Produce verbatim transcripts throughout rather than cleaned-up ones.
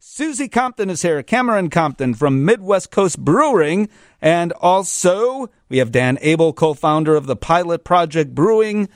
Susie Compton is here, Cameron Compton from Midwest Coast Brewing. And also, we have Dan Abel, co-founder of the Pilot Project Brewing,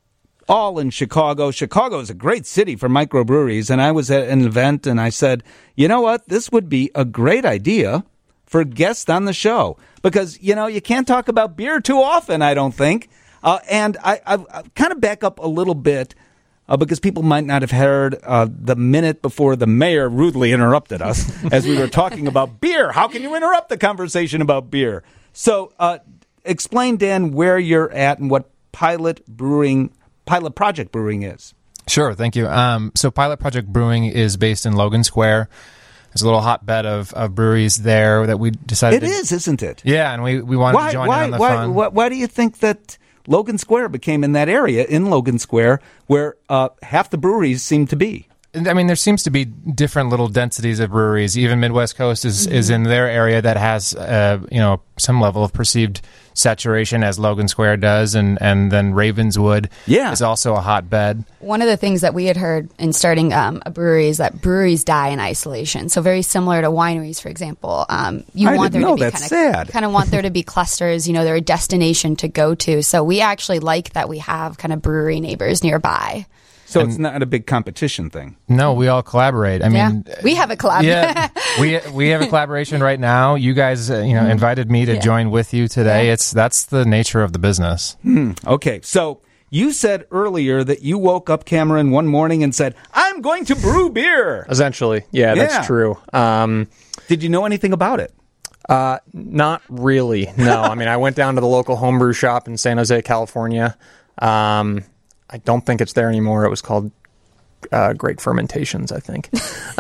all in Chicago. Chicago is a great city for microbreweries. And I was at an event and I said, you know what? This would be a great idea for guests on the show. Because, you know, you can't talk about beer too often, I don't think. Uh, and I, I, I kind of back up a little bit uh, because people might not have heard uh, the minute before the mayor rudely interrupted us as we were talking about beer. How can you interrupt the conversation about beer? So uh, explain, Dan, where you're at and what Pilot Brewing Pilot Project Brewing is. Sure, thank you. Um, so Pilot Project Brewing is based in Logan Square. There's a little hotbed of, of breweries there that we decided It to... is, isn't it? Yeah, and we, we wanted why, to join why, in on the why, fun. Why, why do you think that Logan Square became in that area, in Logan Square, where uh, half the breweries seem to be? I mean, there seems to be different little densities of breweries. Even Midwest Coast is, mm-hmm. is in their area that has, uh, you know, some level of perceived saturation, as Logan Square does, and, and then Ravenswood yeah. is also a hotbed. One of the things that we had heard in starting um, a brewery is that breweries die in isolation. So very similar to wineries, for example. Um, you I want didn't there know, to be that's kind sad. of kind of want there to be clusters. You know, they're a destination to go to. So we actually like that we have kind of brewery neighbors nearby. So and it's not a big competition thing. No, we all collaborate. I mean, yeah, we have a collab. Yeah, we we have a collaboration right now. You guys, uh, you know, invited me to yeah. join with you today. Yeah. It's that's the nature of the business. Hmm. Okay, so you said earlier that you woke up, Cameron, one morning and said, "I'm going to brew beer." Essentially, yeah, Yeah. that's true. Um, Did you know anything about it? uh, not really. No, I mean, I went down to the local homebrew shop in San Jose, California. Um, I don't think it's there anymore. It was called uh, Great Fermentations, I think.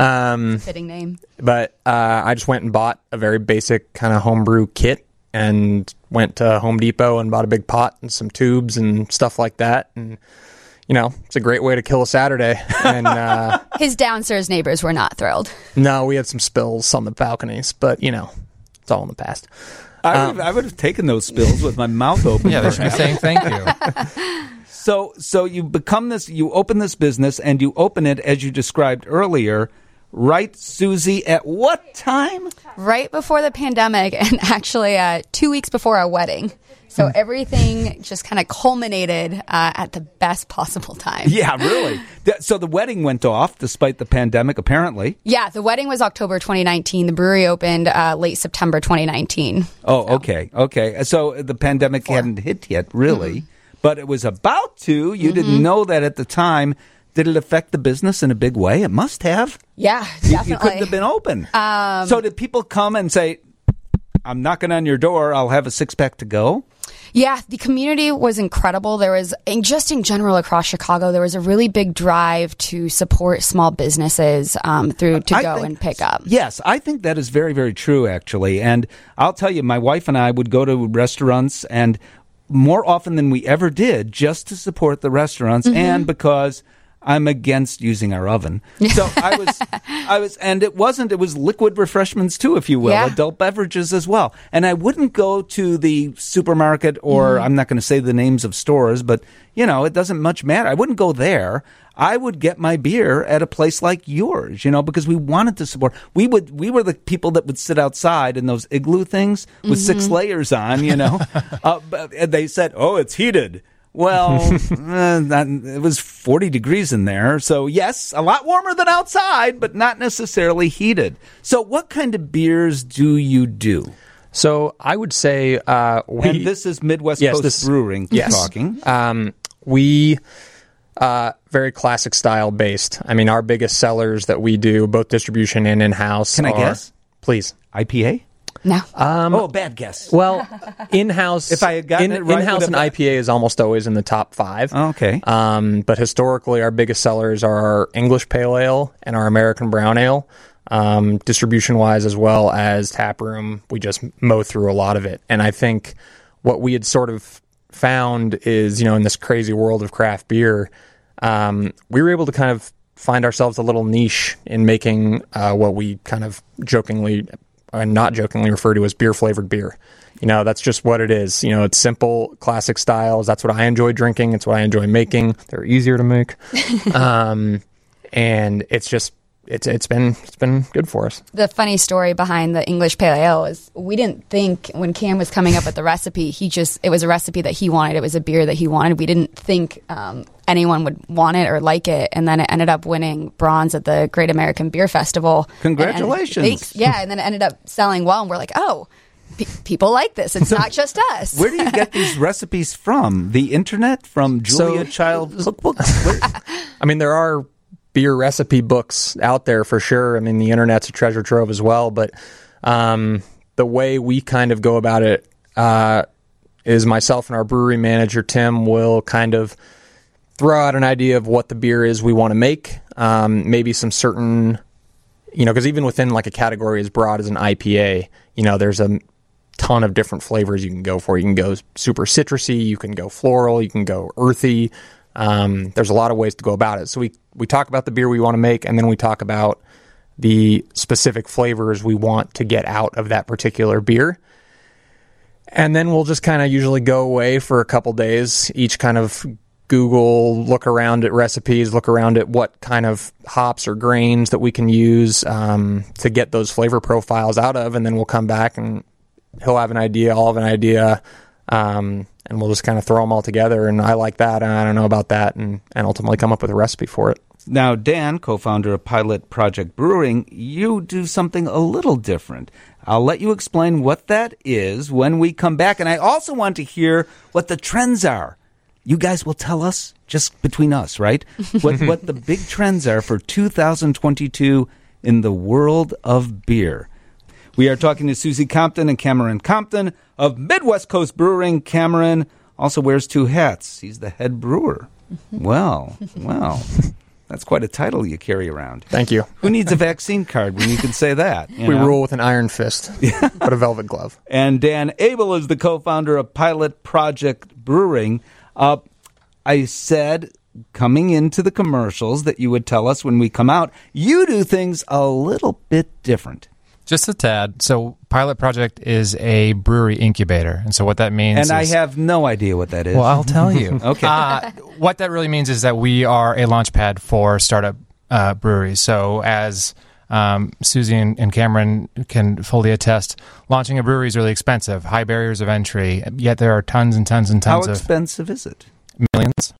Um, Fitting name. But uh, I just went and bought a very basic kind of homebrew kit and went to Home Depot and bought a big pot and some tubes and stuff like that. And, you know, it's a great way to kill a Saturday. And uh, His downstairs neighbors were not thrilled. no, we had some spills on the balconies, but, you know, it's all in the past. I would, have, I would have taken those spills with my mouth open. Yeah, they should be saying thank you. So, so you become this, you open this business, and you open it, as you described earlier, right, Susie, at what time? Right before the pandemic, and actually uh, two weeks before our wedding. So everything just kind of culminated uh, at the best possible time. Yeah, really. Th- So the wedding went off despite the pandemic, apparently. Yeah, the wedding was October twenty nineteen. The brewery opened uh, late September twenty nineteen. Oh, okay, okay. So the pandemic Four. hadn't hit yet, really, Mm-hmm. but it was about to. You mm-hmm. didn't know that at the time. Did it affect the business in a big way? It must have. Yeah, You, definitely. you couldn't have been open. Um, so did people come and say, I'm knocking on your door, I'll have a six-pack to go? Yeah, the community was incredible. There was, and just in general across Chicago, there was a really big drive to support small businesses um, through to I go think- and pick up. Yes, I think that is very, very true, actually. And I'll tell you, my wife and I would go to restaurants, and more often than we ever did, just to support the restaurants, Mm-hmm. and because I'm against using our oven. So I was, I was, and it wasn't, it was liquid refreshments too, if you will, Yeah. adult beverages as well. And I wouldn't go to the supermarket or Mm-hmm. I'm not going to say the names of stores, but you know, it doesn't much matter. I wouldn't go there. I would get my beer at a place like yours, you know, because we wanted to support. We would, we were the people that would sit outside in those igloo things with Mm-hmm. six layers on, you know. uh, but and they said, "Oh, it's heated." Well, uh, that, it was forty degrees in there. So, yes, a lot warmer than outside, but not necessarily heated. So, what kind of beers do you do? So I would say uh, we... And this is Midwest Yes, Coast this- Brewing yes. talking. Um, we uh, very classic style based. I mean, our biggest sellers that we do, both distribution and in-house. Can I are, guess? Please. I P A? No. oh, bad guess. Well, in-house. If I had gotten in, it right, in-house would and have- I P A is almost always in the top five. Okay. Um, but historically, our biggest sellers are our English Pale Ale and our American Brown Ale. Um, distribution-wise, as well as taproom, we just mow through a lot of it. And I think what we had sort of found is, you know, in this crazy world of craft beer, um, we were able to kind of find ourselves a little niche in making uh, what we kind of jokingly and not jokingly refer to as beer-flavored beer. You know, that's just what it is. You know, it's simple, classic styles. That's what I enjoy drinking. It's what I enjoy making. They're easier to make. um, and it's just, it's it's been it's been good for us. The funny story behind the English Pale Ale is we didn't think when Cam was coming up with the recipe, he just it was a recipe that he wanted. It was a beer that he wanted. We didn't think um, anyone would want it or like it, and then it ended up winning bronze at the Great American Beer Festival. Congratulations! And, and, thanks, yeah, and then it ended up selling well, and we're like, oh. P- people like this. It's not just us. Where do you get these recipes from? The internet? From Julia So- Child cookbooks? Where- I mean, there are beer recipe books out there for sure. I mean, the internet's a treasure trove as well. But um, the way we kind of go about it uh, is myself and our brewery manager, Tim, will kind of throw out an idea of what the beer is we want to make. Um, maybe some certain, you know, because even within like a category as broad as an I P A, you know, there's a ton of different flavors you can go for. You can go super citrusy, you can go floral, you can go earthy. Um, there's a lot of ways to go about it. So we, we talk about the beer we want to make, and then we talk about the specific flavors we want to get out of that particular beer. And then we'll just kind of usually go away for a couple days, each kind of Google, look around at recipes, look around at what kind of hops or grains that we can use um, to get those flavor profiles out of, and then we'll come back and he'll have an idea, I'll have an idea, um, and we'll just kind of throw them all together, and I like that, and I don't know about that, and, and ultimately come up with a recipe for it. Now, Dan, co-founder of Pilot Project Brewing, you do something a little different. I'll let you explain what that is when we come back, and I also want to hear what the trends are. You guys will tell us, just between us, right? What what the big trends are for two thousand twenty-two in the world of beer. We are talking to Susie Compton and Cameron Compton of Midwest Coast Brewing. Cameron also wears two hats. He's the head brewer. Well, well, that's quite a title you carry around. Thank you. Who needs a vaccine card when you can say that? you We know? rule with an iron fist, but a velvet glove. And Dan Abel is the co-founder of Pilot Project Brewing. Uh, I said coming into the commercials that you would tell us when we come out, you do things a little bit different. Just a tad. So Pilot Project is a brewery incubator. And so what that means And is... I have no idea what that is. Well, I'll tell you. Okay. Uh, what that really means is that we are a launch pad for startup uh, breweries. So as um, Susie and, and Cameron can fully attest, launching a brewery is really expensive, high barriers of entry, yet there are tons and tons and tons How of... expensive is it? Millions.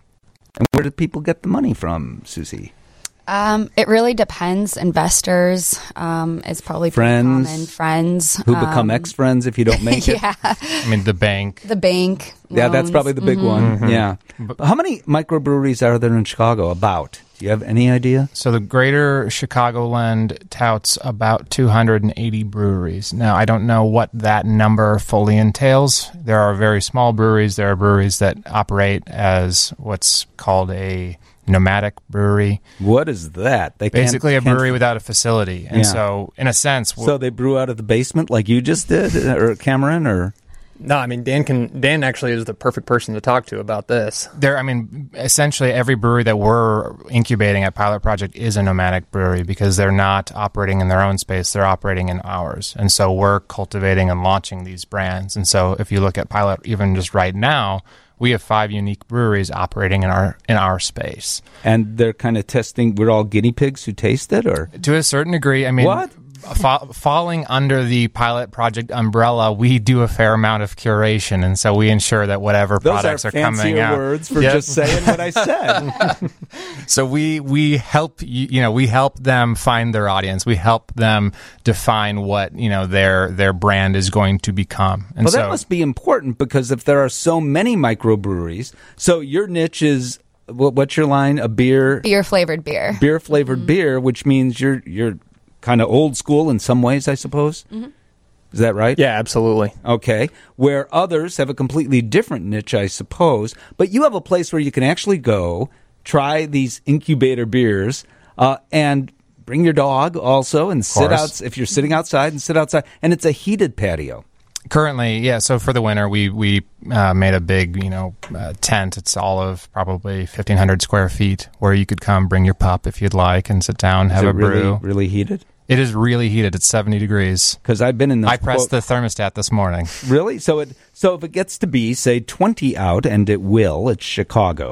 And where do people get the money from, Susie? Um, it really depends. Investors um, is probably pretty Friends. common. Friends Who become um, ex-friends if you don't make it? Yeah, I mean, the bank. the bank. Yeah, that's loans. probably the big one. Yeah. How many microbreweries are there in Chicago? About? Do you have any idea? So the greater Chicagoland touts about two hundred eighty breweries. Now, I don't know what that number fully entails. There are very small breweries. There are breweries that operate as what's called a nomadic brewery. What is that? They can't- Basically a can't- brewery without a facility. And Yeah. so, in a sense... So they brew out of the basement like you just did, or Cameron, or... No, I mean, Dan can. Dan actually is the perfect person to talk to about this. There, I mean, essentially every brewery that we're incubating at Pilot Project is a nomadic brewery because they're not operating in their own space; they're operating in ours. And so we're cultivating and launching these brands. And so, if you look at Pilot, even just right now, we have five unique breweries operating in our in our space. And they're kind of testing. We're all guinea pigs who taste it, or To a certain degree, I mean, What? fa- falling under the Pilot Project umbrella, we do a fair amount of curation, and so we ensure that whatever those products are are, coming fancier out. words for Yep. just saying what I said. So we we help you you know we help them find their audience. We help them define what you know their their brand is going to become. And Well, so that must be important because if there are so many microbreweries, so your niche is what, what's your line? A beer, Beer flavored beer. beer flavored beer, which means you're you're kind of old school in some ways, I suppose. Mm-hmm. Is that right? Yeah, absolutely. Okay. Where others have a completely different niche, I suppose. But you have a place where you can actually go, try these incubator beers, uh, and bring your dog also and sit course. out if you're sitting outside and sit outside. And it's a heated patio. currently, yeah. So for the winter, we we uh, made a big you know uh, tent. It's all of probably fifteen hundred square feet where you could come, bring your pup if you'd like, and sit down, have Is it a brew. really, really heated? It is really heated. It's seventy degrees. Because I've been in the I pressed the thermostat this morning. Really? So it so if it gets to be, say, twenty out, and it will, it's Chicago,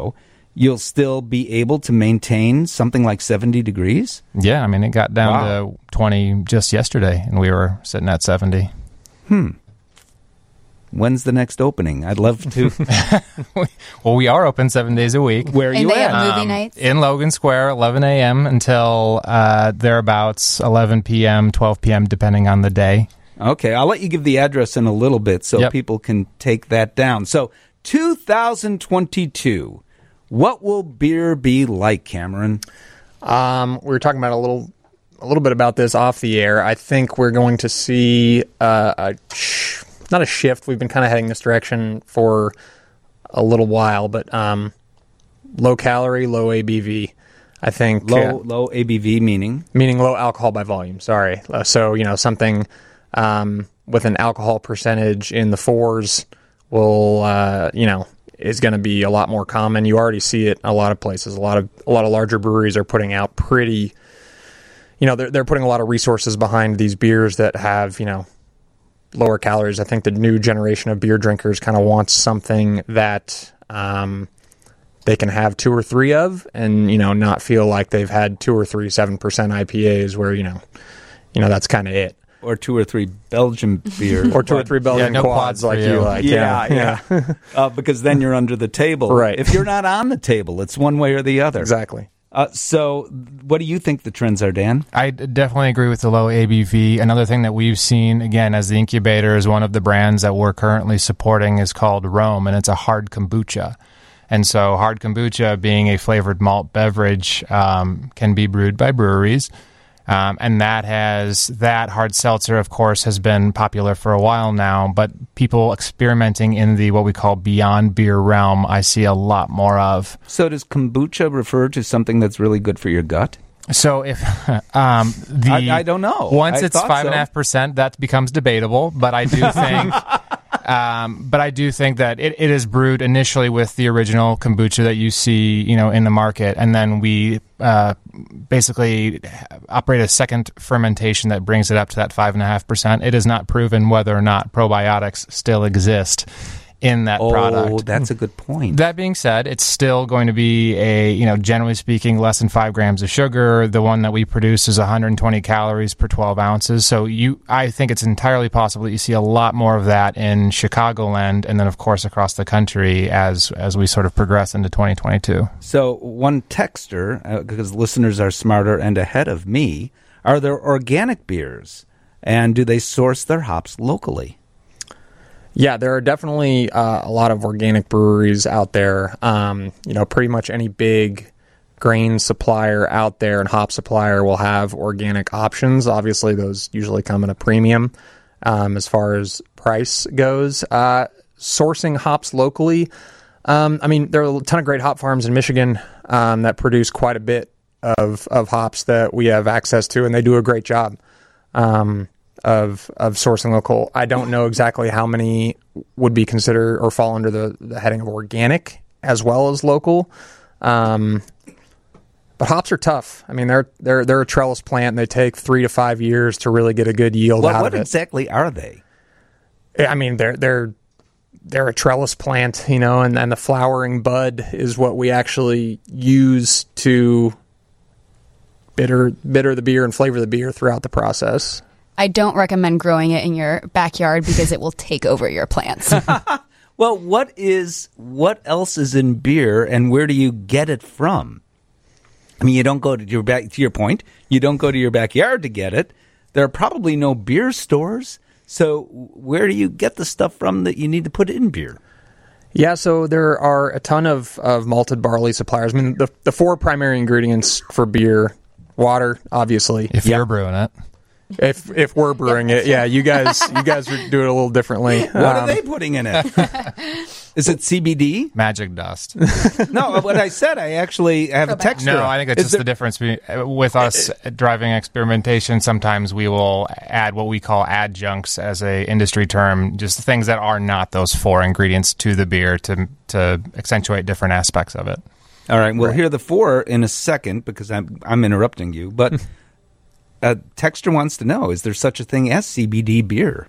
you'll still be able to maintain something like seventy degrees? Yeah, I mean, it got down Wow. to twenty just yesterday, and we were sitting at seventy. Hmm. When's the next opening? I'd love to. Well, we are open seven days a week. Where are And you they at? have movie Um, nights. in Logan Square, eleven a.m. until uh, thereabouts eleven p.m., twelve p.m., depending on the day. Okay, I'll let you give the address in a little bit so Yep. people can take that down. So, two thousand twenty-two, what will beer be like, Cameron? Um, we were talking about a little, a little bit about this off the air. I think we're going to see uh, a sh- not a shift. We've been kind of heading this direction for a little while, but um, low calorie, low A B V. I think Low uh, low A B V meaning? meaning low alcohol by volume. Sorry. Uh, so you know something um, with an alcohol percentage in the fours will uh, you know is going to be a lot more common. You already see it in a lot of places. A lot of a lot of larger breweries are putting out pretty. You know they're they're putting a lot of resources behind these beers that have you know lower calories. I think the new generation of beer drinkers kind of wants something that. Um, they can have two or three of and, you know, not feel like they've had two or three seven percent I P As where, you know, you know, that's kind of it. Or two or three Belgian beer. Or two or three Belgian no quads quads for like you. you like. Yeah, Yeah. yeah. uh, because then you're under the table. Right. If you're not on the table, it's one way or the other. Exactly. Uh, so, what do you think the trends are, Dan? I d- definitely agree with the low A B V. Another thing that we've seen, again, as the incubator is one of the brands that we're currently supporting is called Rome, and it's a hard kombucha. And so hard kombucha, being a flavored malt beverage, um, can be brewed by breweries. Um, and that has, that hard seltzer, of course, has been popular for a while now, but people experimenting in the what we call beyond beer realm, I see a lot more of. So, does kombucha refer to something that's really good for your gut? So if um, the I- I don't know. Once I it's thought five so. and a half percent, that becomes debatable. But I do think, um, but I do think that it, it is brewed initially with the original kombucha that you see, you know, in the market, and then we uh, basically operate a second fermentation that brings it up to that five and a half percent. It is not proven whether or not probiotics still exist in that Oh, product. that's a good point. That being said, it's still going to be a, you know, generally speaking, less than five grams of sugar. The one that we produce is one hundred twenty calories per twelve ounces. So you, I think it's entirely possible that you see a lot more of that in Chicagoland, and then of course across the country as as we sort of progress into twenty twenty-two. So, one texter, uh, because listeners are smarter and ahead of me, are there organic beers? And do they source their hops locally? Yeah, there are definitely uh, a lot of organic breweries out there. Um, you know, pretty much any big grain supplier out there and hop supplier will have organic options. Obviously, those usually come at a premium um, as far as price goes. Uh, sourcing hops locally, um, I mean, there are a ton of great hop farms in Michigan um, that produce quite a bit of, of hops that we have access to, and they do a great job. Um, of of sourcing local. I don't know exactly how many would be considered or fall under the, the heading of organic as well as local. Um, but hops are tough. I mean, they're they're they're a trellis plant, and they take three to five years to really get a good yield What, out what of it. exactly are they? I mean, they're they're they're a trellis plant, you know, and, and the flowering bud is what we actually use to bitter bitter the beer and flavor the beer throughout the process. I don't recommend growing it in your backyard because it will take over your plants. Well, what is what else is in beer, and where do you get it from? I mean, you don't go to your back. To your point, you don't go to your backyard to get it. There are probably no beer stores. So, where do you get the stuff from that you need to put in beer? Yeah, so there are a ton of, of malted barley suppliers. I mean, the the four primary ingredients for beer: water, obviously. If you're brewing it. If if we're brewing it, yeah, you guys you guys are doing it a little differently. What Um, are they putting in it? Is it C B D? Magic dust. No, what I said, I actually have a text. No, I think it's Is just there- the difference be- with us driving experimentation. Sometimes we will add what we call adjuncts as a industry term, just things that are not those four ingredients to the beer to to accentuate different aspects of it. All right, we'll hear the four in a second because I'm I'm interrupting you. But a texter wants to know: is there such a thing as C B D beer?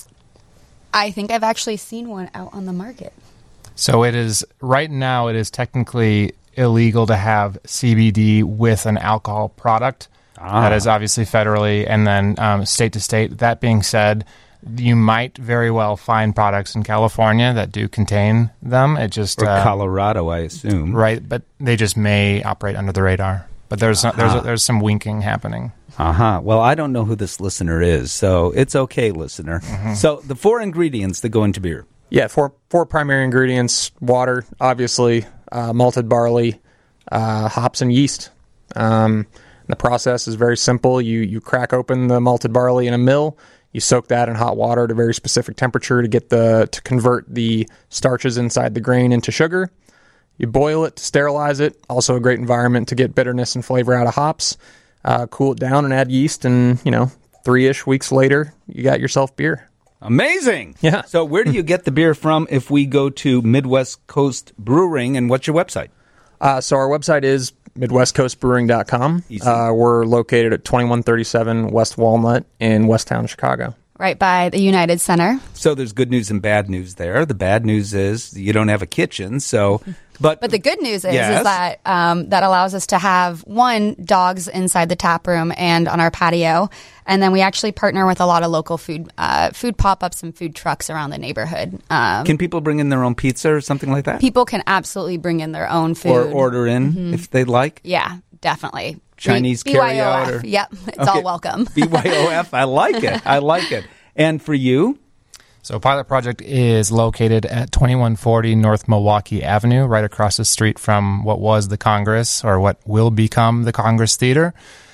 I think I've actually seen one out on the market. So it is right now. It is technically illegal to have C B D with an alcohol product. Ah. That is obviously federally and then um, state to state. That being said, you might very well find products in California that do contain them. It just Or uh, Colorado, I assume. right, but they just may operate under the radar. But there's Uh-huh. there's there's some winking happening. Uh-huh. Well, I don't know who this listener is, so it's okay, listener. Mm-hmm. So the four ingredients that go into beer. Yeah, four four primary ingredients: water, obviously, uh, malted barley, uh, hops, and yeast. Um, the process is very simple. You you crack open the malted barley in a mill. You soak that in hot water at a very specific temperature to get the to convert the starches inside the grain into sugar. You boil it to sterilize it. Also a great environment to get bitterness and flavor out of hops. Uh, cool it down and add yeast, and you know, three-ish weeks later, you got yourself beer. Amazing. Yeah. So where do you get the beer from if we go to Midwest Coast Brewing, and what's your website? Uh, so our website is midwest coast brewing dot com. Easy. Uh, we're located at twenty-one thirty-seven West Walnut in Westtown, Chicago. Right by the United Center. So there's good news and bad news there. The bad news is you don't have a kitchen, so but But the good news is, Yes. is that um, that allows us to have, one, dogs inside the tap room and on our patio. And then we actually partner with a lot of local food uh, food pop-ups and food trucks around the neighborhood. Um, can people bring in their own pizza or something like that? people can absolutely bring in their own food. Or order in Mm-hmm. if they'd like? Yeah, definitely. Chinese B- B Y O carryout F. or- Yep, it's Okay. all welcome. B Y O F. I like it. I like it. And for you? So Pilot Project is located at twenty-one forty North Milwaukee Avenue, right across the street from what was the Congress, or what will become the Congress Theater.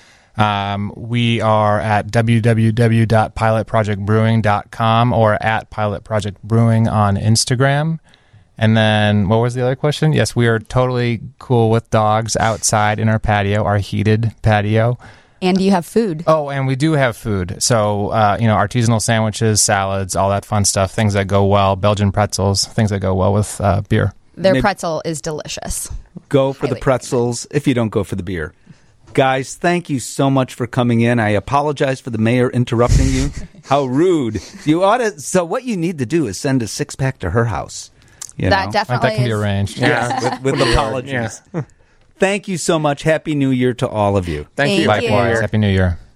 Um, we are at w w w dot pilot project brewing dot com or at Pilot Project Brewing on Instagram. And then, what was the other question? Yes, we are totally cool with dogs outside in our patio, our heated patio. And you have food. Oh, and we do have food. So, uh, you know, artisanal sandwiches, salads, all that fun stuff, things that go well, Belgian pretzels, things that go well with uh, beer. Their Maybe- pretzel is delicious. Go for the Highly pretzels if you don't go for the beer. Guys, thank you so much for coming in. I apologize for the mayor interrupting you. How rude. You ought to. So what you need to do is send a six-pack to her house. You That know? definitely that can be is. arranged. Yeah, with, with apologies. Thank you so much. Happy New Year to all of you. Thank, you. Thank you. Likewise. Happy New Year.